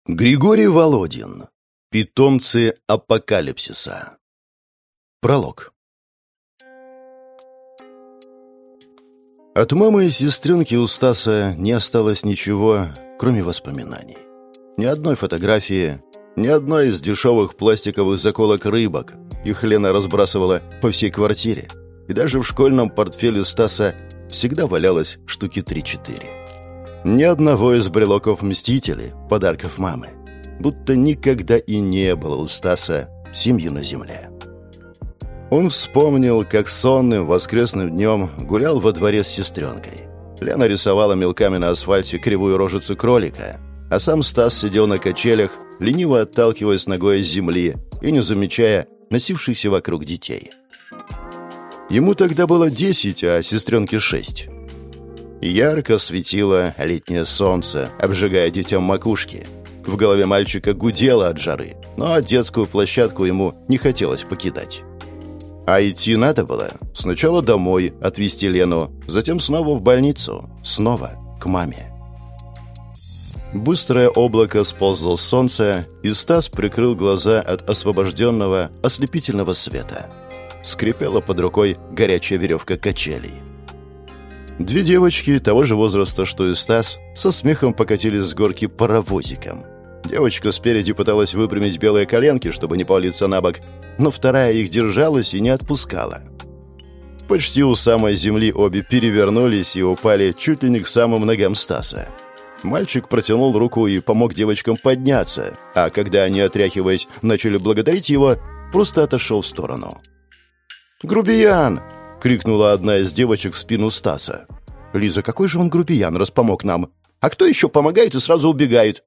Григорий Володин. Питомцы апокалипсиса. Пролог. От мамы и сестренки у Стаса не осталось ничего, кроме воспоминаний. Ни одной фотографии, ни одной из дешевых пластиковых заколок рыбок. Их Лена разбрасывала по всей квартире. И даже в школьном портфеле Стаса всегда валялось штуки 3-4. Ни одного из брелоков «Мстителей», подарков мамы. Будто никогда и не было у Стаса семьи на земле. Он вспомнил, как сонным воскресным днем гулял во дворе с сестренкой. Лена рисовала мелками на асфальте кривую рожицу кролика, а сам Стас сидел на качелях, лениво отталкиваясь ногой с земли и не замечая носившихся вокруг детей. Ему тогда было 10, а сестренке 6. Ярко светило летнее солнце, обжигая детям макушки. В голове мальчика гудело от жары, но детскую площадку ему не хотелось покидать. А идти надо было сначала домой отвезти Лену, затем снова в больницу, снова к маме. Быстрое облако сползло с солнца, и Стас прикрыл глаза от освобожденного ослепительного света. Скрипела под рукой горячая веревка качелей. Две девочки того же возраста, что и Стас, со смехом покатились с горки паровозиком. Девочка спереди пыталась выпрямить белые коленки, чтобы не повалиться на бок, но вторая их держалась и не отпускала. Почти у самой земли обе перевернулись и упали чуть ли не к самым ногам Стаса. Мальчик протянул руку и помог девочкам подняться, а когда они, отряхиваясь, начали благодарить его, просто отошел в сторону. «Грубиян!» — крикнула одна из девочек в спину Стаса. «Лиза, какой же он грубиян, раз помог нам? А кто еще помогает и сразу убегает?»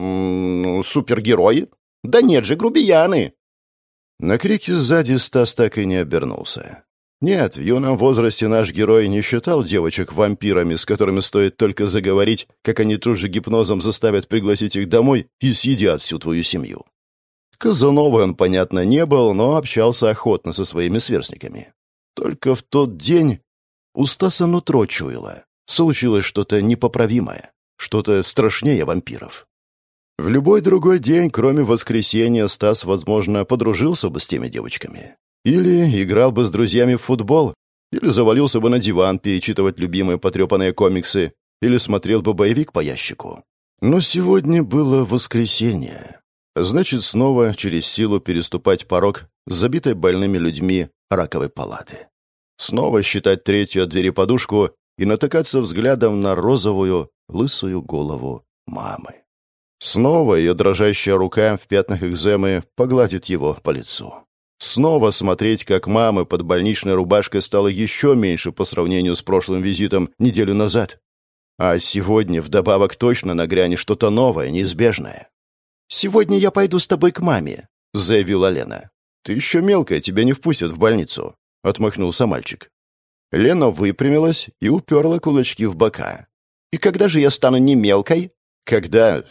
«Супергерои?» «Да нет же, грубияны!» На крики сзади Стас так и не обернулся. Нет, в юном возрасте наш герой не считал девочек вампирами, с которыми стоит только заговорить, как они тут же гипнозом заставят пригласить их домой и съедят всю твою семью. Казановой он, понятно, не был, но общался охотно со своими сверстниками. Только в тот день у Стаса нутро чуяло. Случилось что-то непоправимое, что-то страшнее вампиров. В любой другой день, кроме воскресенья, Стас, возможно, подружился бы с теми девочками. Или играл бы с друзьями в футбол, или завалился бы на диван перечитывать любимые потрепанные комиксы, или смотрел бы боевик по ящику. Но сегодня было воскресенье. Значит, снова через силу переступать порог с забитой больными людьми раковой палаты. Снова считать третью от двери подушку и натыкаться взглядом на розовую, лысую голову мамы. Снова ее дрожащая рука в пятнах экземы погладит его по лицу. Снова смотреть, как мамы под больничной рубашкой стало еще меньше по сравнению с прошлым визитом неделю назад. А сегодня вдобавок точно нагрянет что-то новое, неизбежное. «Сегодня я пойду с тобой к маме», — заявила Лена. «Ты еще мелкая, тебя не впустят в больницу», — отмахнулся мальчик. Лена выпрямилась и уперла кулачки в бока. «И когда же я стану не мелкой?» «Когда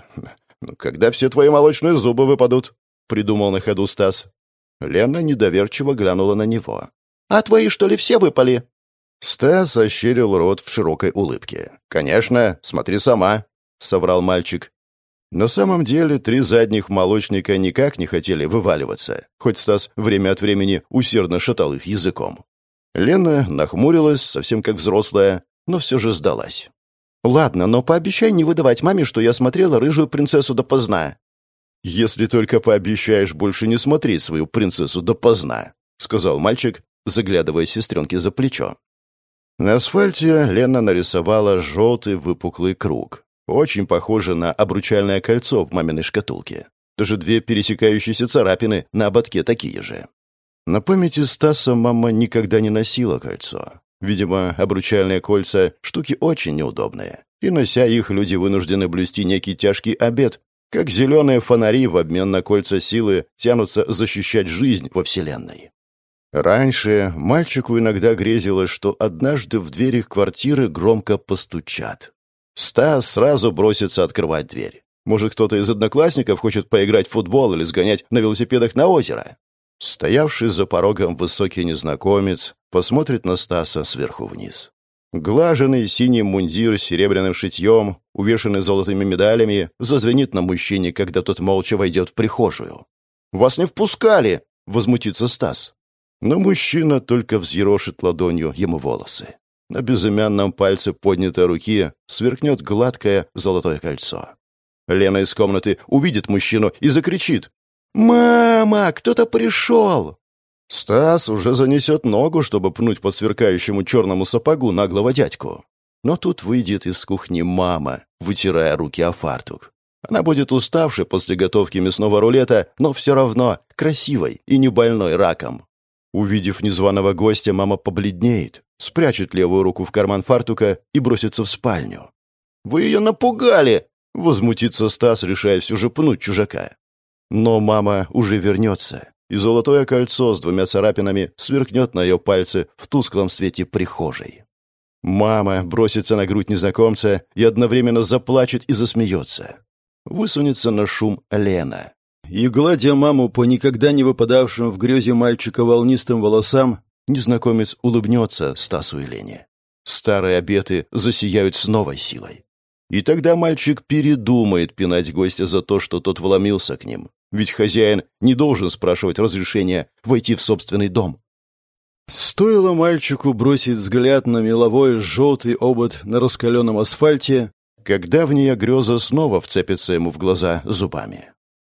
все твои молочные зубы выпадут», — придумал на ходу Стас. Лена недоверчиво глянула на него. «А твои, что ли, все выпали?» Стас ощерил рот в широкой улыбке. «Конечно, смотри сама», — соврал мальчик. На самом деле 3 задних молочника никак не хотели вываливаться, хоть Стас время от времени усердно шатал их языком. Лена нахмурилась, совсем как взрослая, но все же сдалась. «Ладно, но пообещай не выдавать маме, что я смотрела «Рыжую принцессу» допоздна». «Если только пообещаешь больше не смотреть свою принцессу допоздна», — сказал мальчик, заглядывая сестренке за плечо. На асфальте Лена нарисовала желтый выпуклый круг, очень похожий на обручальное кольцо в маминой шкатулке. Даже 2 пересекающиеся царапины на ободке такие же. На памяти Стаса мама никогда не носила кольцо. Видимо, обручальные кольца — штуки очень неудобные, и, нося их, люди вынуждены блюсти некий тяжкий обет, как зеленые фонари в обмен на кольца силы тянутся защищать жизнь во Вселенной. Раньше мальчику иногда грезилось, что однажды в дверь их квартиры громко постучат. Стас сразу бросится открывать дверь. Может, кто-то из одноклассников хочет поиграть в футбол или сгонять на велосипедах на озеро. Стоявший за порогом высокий незнакомец посмотрит на Стаса сверху вниз. Глаженный синий мундир с серебряным шитьем, увешанный золотыми медалями, зазвенит на мужчине, когда тот молча войдет в прихожую. «Вас не впускали!» — возмутится Стас. Но мужчина только взъерошит ладонью ему волосы. На безымянном пальце поднятой руки сверкнет гладкое золотое кольцо. Лена из комнаты увидит мужчину и закричит: «Мама, кто-то пришел!» Стас уже занесет ногу, чтобы пнуть по сверкающему черному сапогу наглого дядьку. Но тут выйдет из кухни мама, вытирая руки о фартук. Она будет уставшей после готовки мясного рулета, но все равно красивой и не больной раком. Увидев незваного гостя, мама побледнеет, спрячет левую руку в карман фартука и бросится в спальню. «Вы ее напугали!» — возмутится Стас, решая все же пнуть чужака. Но мама уже вернется, и золотое кольцо с 2 царапинами сверкнет на ее пальце в тусклом свете прихожей. Мама бросится на грудь незнакомца и одновременно заплачет и засмеется. Высунется на шум Лена. И, гладя маму по никогда не выпадавшим в грезе мальчика волнистым волосам, незнакомец улыбнется Стасу и Лене. Старые обеты засияют с новой силой. И тогда мальчик передумает пинать гостя за то, что тот вломился к ним. Ведь хозяин не должен спрашивать разрешения войти в собственный дом. Стоило мальчику бросить взгляд на меловой желтый обод на раскаленном асфальте, как давняя греза снова вцепится ему в глаза зубами.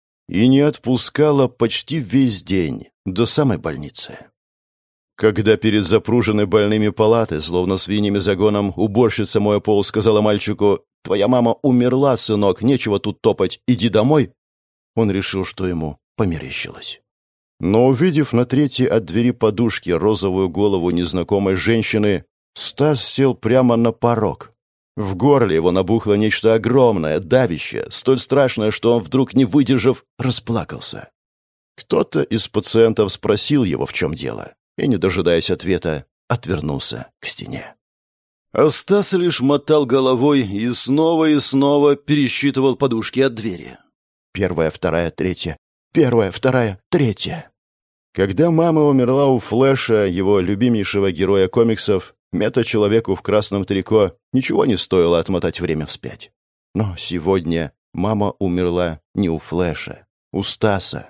И не отпускала почти весь день, до самой больницы. Когда перед запруженной больными палаты, словно свиньями загоном, уборщица моя пол сказала мальчику: «Твоя мама умерла, сынок, нечего тут топать, иди домой», он решил, что ему померещилось. Но, увидев на третьей от двери подушки розовую голову незнакомой женщины, Стас сел прямо на порог. В горле его набухло нечто огромное, давящее, столь страшное, что он, вдруг не выдержав, расплакался. Кто-то из пациентов спросил его, в чем дело, и, не дожидаясь ответа, отвернулся к стене. А Стас лишь мотал головой и снова пересчитывал подушки от двери. 1, 2, 3, 1, 2, 3. Когда мама умерла у Флэша, его любимейшего героя комиксов, мета-человеку в красном трико ничего не стоило отмотать время вспять. Но сегодня мама умерла не у Флэша, у Стаса.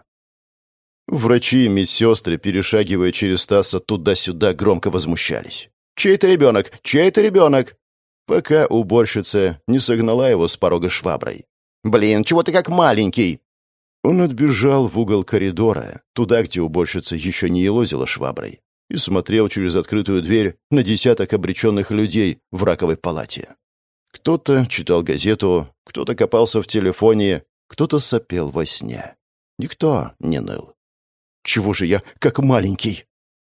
Врачи и медсестры, перешагивая через Стаса туда-сюда, громко возмущались. «Чей-то ребенок! Чей-то ребенок!» Пока уборщица не согнала его с порога шваброй. «Блин, чего ты как маленький?» Он отбежал в угол коридора, туда, где уборщица еще не елозила шваброй, и смотрел через открытую дверь на десяток обреченных людей в раковой палате. Кто-то читал газету, кто-то копался в телефоне, кто-то сопел во сне. Никто не ныл. «Чего же я как маленький?»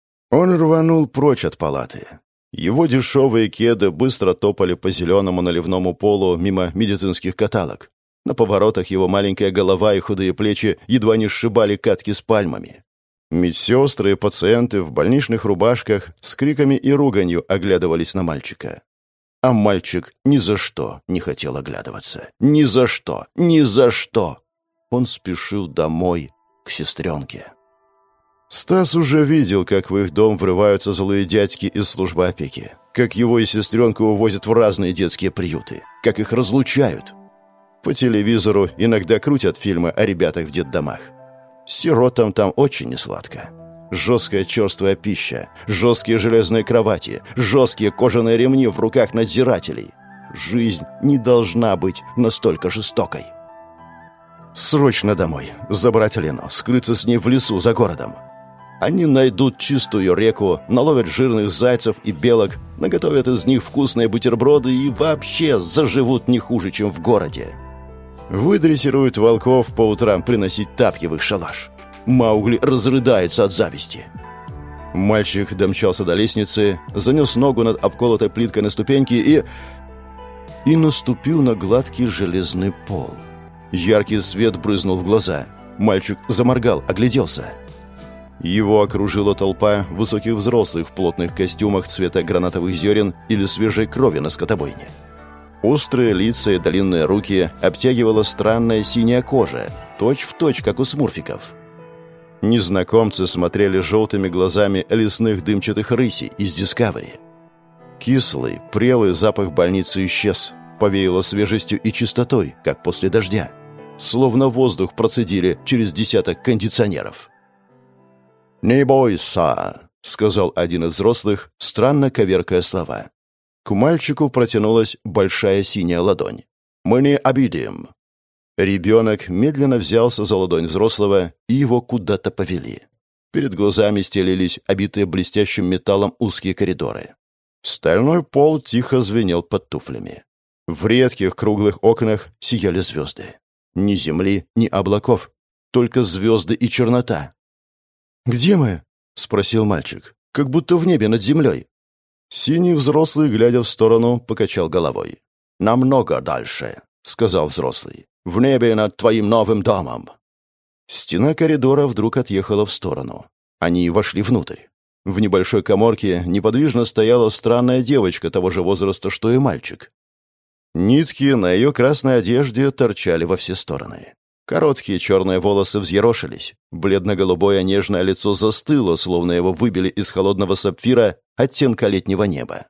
Он рванул прочь от палаты. Его дешевые кеды быстро топали по зеленому наливному полу мимо медицинских каталог. На поворотах его маленькая голова и худые плечи едва не сшибали катки с пальмами. Медсестры и пациенты в больничных рубашках с криками и руганью оглядывались на мальчика. А мальчик ни за что не хотел оглядываться. Ни за что! Ни за что! Он спешил домой, к сестренке. Стас уже видел, как в их дом врываются злые дядьки из службы опеки, как его и сестренку увозят в разные детские приюты, как их разлучают. По телевизору иногда крутят фильмы о ребятах в детдомах. Сиротам там очень несладко. Жесткая черствая пища, жесткие железные кровати, жесткие кожаные ремни в руках надзирателей. Жизнь не должна быть настолько жестокой. Срочно домой, забрать Лену, скрыться с ней в лесу за городом. Они найдут чистую реку, наловят жирных зайцев и белок, наготовят из них вкусные бутерброды и вообще заживут не хуже, чем в городе. Выдрессируют волков по утрам приносить тапки в их шалаш. Маугли разрыдается от зависти. Мальчик домчался до лестницы, занес ногу над обколотой плиткой на ступеньки и наступил на гладкий железный пол. Яркий свет брызнул в глаза. Мальчик заморгал, огляделся. Его окружила толпа высоких взрослых в плотных костюмах цвета гранатовых зерен или свежей крови на скотобойне. Острые лица и длинные руки обтягивала странная синяя кожа, точь-в-точь, как у смурфиков. Незнакомцы смотрели желтыми глазами лесных дымчатых рысей из Discovery. Кислый, прелый запах больницы исчез. Повеяло свежестью и чистотой, как после дождя. Словно воздух процедили через десяток кондиционеров. «Не бойся», — сказал один из взрослых, странно коверкая слова. К мальчику протянулась большая синяя ладонь. «Мы не обидим». Ребенок медленно взялся за ладонь взрослого, и его куда-то повели. Перед глазами стелились обитые блестящим металлом узкие коридоры. Стальной пол тихо звенел под туфлями. В редких круглых окнах сияли звезды. Ни земли, ни облаков, только звезды и чернота. «Где мы?» — спросил мальчик. «Как будто в небе над землей». Синий взрослый, глядя в сторону, покачал головой. «Намного дальше», — сказал взрослый. «В небе над твоим новым домом». Стена коридора вдруг отъехала в сторону. Они вошли внутрь. В небольшой каморке неподвижно стояла странная девочка того же возраста, что и мальчик. Нитки на ее красной одежде торчали во все стороны. Короткие черные волосы взъерошились. Бледно-голубое нежное лицо застыло, словно его выбили из холодного сапфира оттенка летнего неба.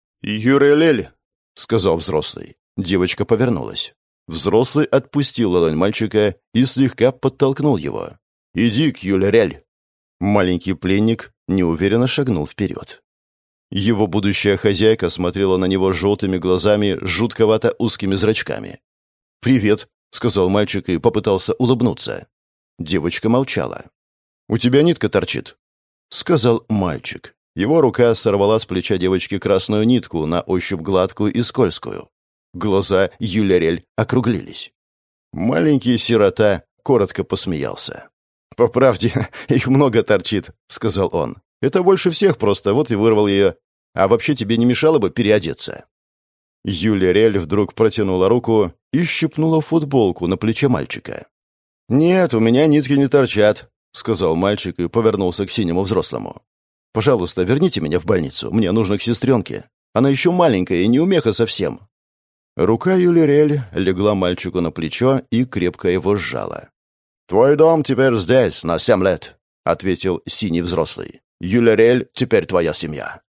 «Юрелель», — сказал взрослый. Девочка повернулась. Взрослый отпустил ладонь мальчика и слегка подтолкнул его. «Иди к Юлерель». Маленький пленник неуверенно шагнул вперед. Его будущая хозяйка смотрела на него желтыми глазами, жутковато узкими зрачками. «Привет», — сказал мальчик и попытался улыбнуться. Девочка молчала. «У тебя нитка торчит», — сказал мальчик. Его рука сорвала с плеча девочки красную нитку, на ощупь гладкую и скользкую. Глаза Юлерель округлились. Маленький сирота коротко посмеялся. «По правде, их много торчит», — сказал он. «Это больше всех просто, вот и вырвал ее. А вообще тебе не мешало бы переодеться?» Юлерель вдруг протянула руку и щипнула футболку на плече мальчика. «Нет, у меня нитки не торчат», — сказал мальчик и повернулся к синему взрослому. «Пожалуйста, верните меня в больницу. Мне нужно к сестренке. Она еще маленькая и неумеха совсем». Рука Юлерель легла мальчику на плечо и крепко его сжала. «Твой дом теперь здесь, на 7 лет», — ответил синий взрослый. «Юлерель теперь твоя семья».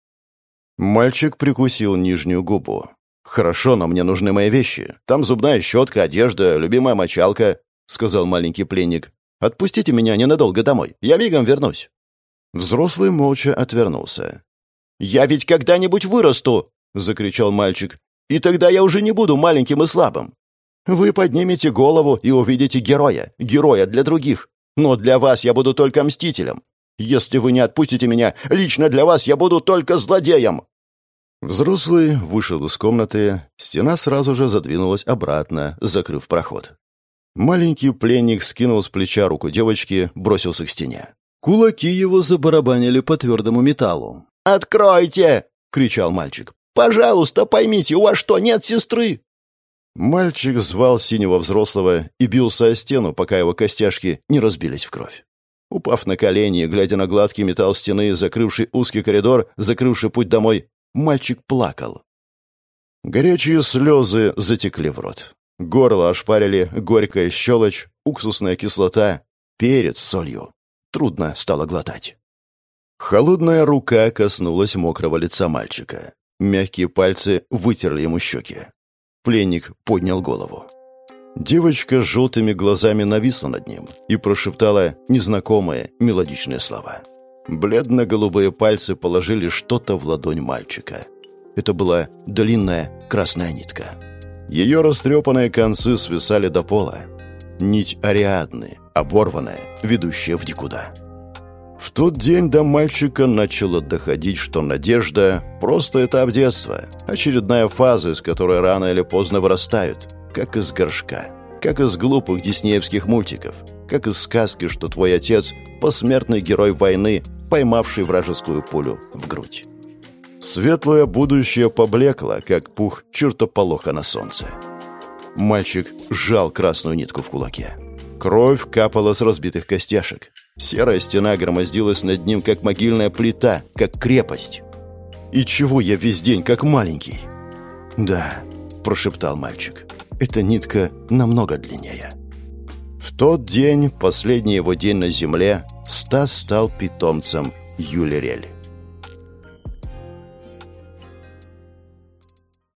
Мальчик прикусил нижнюю губу. «Хорошо, но мне нужны мои вещи. Там зубная щетка, одежда, любимая мочалка», — сказал маленький пленник. «Отпустите меня ненадолго домой. Я мигом вернусь». Взрослый молча отвернулся. «Я ведь когда-нибудь вырасту!» — закричал мальчик. «И тогда я уже не буду маленьким и слабым. Вы поднимете голову и увидите героя для других. Но для вас я буду только мстителем. Если вы не отпустите меня, лично для вас я буду только злодеем». Взрослый вышел из комнаты, стена сразу же задвинулась обратно, закрыв проход. Маленький пленник скинул с плеча руку девочки, бросился к стене. Кулаки его забарабанили по твердому металлу. «Откройте!» — кричал мальчик. «Пожалуйста, поймите, у вас что, нет сестры?» Мальчик звал синего взрослого и бился о стену, пока его костяшки не разбились в кровь. Упав на колени, глядя на гладкий металл стены, закрывший узкий коридор, закрывший путь домой, мальчик плакал. Горячие слезы затекли в рот. Горло ошпарили горькая щелочь, уксусная кислота, перец с солью. Трудно стало глотать. Холодная рука коснулась мокрого лица мальчика. Мягкие пальцы вытерли ему щеки. Пленник поднял голову. Девочка с желтыми глазами нависла над ним и прошептала незнакомые мелодичные слова. Бледно-голубые пальцы положили что-то в ладонь мальчика. Это была длинная красная нитка. Ее растрепанные концы свисали до пола. Нить Ариадны, оборванная, ведущая в никуда. В тот день до мальчика начало доходить, что надежда — просто этап детства, очередная фаза, из которой рано или поздно вырастают, как из горшка, как из глупых диснеевских мультиков, как из сказки, что твой отец — посмертный герой войны, поймавший вражескую пулю в грудь. Светлое будущее поблекло, как пух чертополоха на солнце. Мальчик сжал красную нитку в кулаке. Кровь капала с разбитых костяшек. Серая стена громоздилась над ним, как могильная плита, как крепость. «И чего я весь день, как маленький?» «Да», — прошептал мальчик, — «эта нитка намного длиннее». В тот день, последний его день на земле, Стас стал питомцем Юлерель.